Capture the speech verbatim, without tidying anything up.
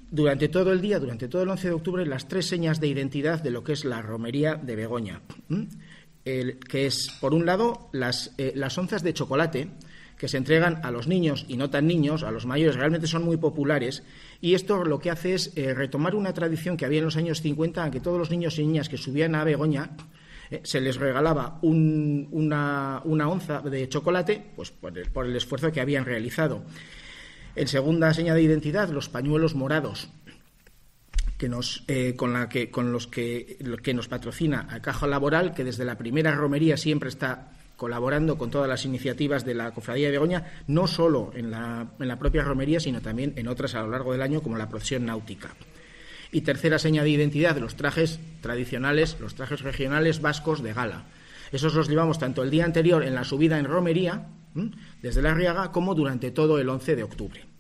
durante todo el día, durante todo el once de octubre, las tres señas de identidad de lo que es la romería de Begoña, ¿Mm? El, que es, por un lado, las, eh, las onzas de chocolate que se entregan a los niños y no tan niños, a los mayores, realmente son muy populares, y esto lo que hace es eh, retomar una tradición que había en los años cincuenta, en que todos los niños y niñas que subían a Begoña eh, se les regalaba un, una, una onza de chocolate, pues por el, por el esfuerzo que habían realizado. En segunda seña de identidad, los pañuelos morados, que nos, eh, con, la que, con los que, lo que nos patrocina a Caja Laboral, que desde la primera romería siempre está colaborando con todas las iniciativas de la Cofradía de Begoña, no solo en la, en la propia romería, sino también en otras a lo largo del año, como la procesión náutica. Y tercera seña de identidad, los trajes tradicionales, los trajes regionales vascos de gala. Esos los llevamos tanto el día anterior en la subida en romería, ¿m? desde la Arriaga, como durante todo el once de octubre.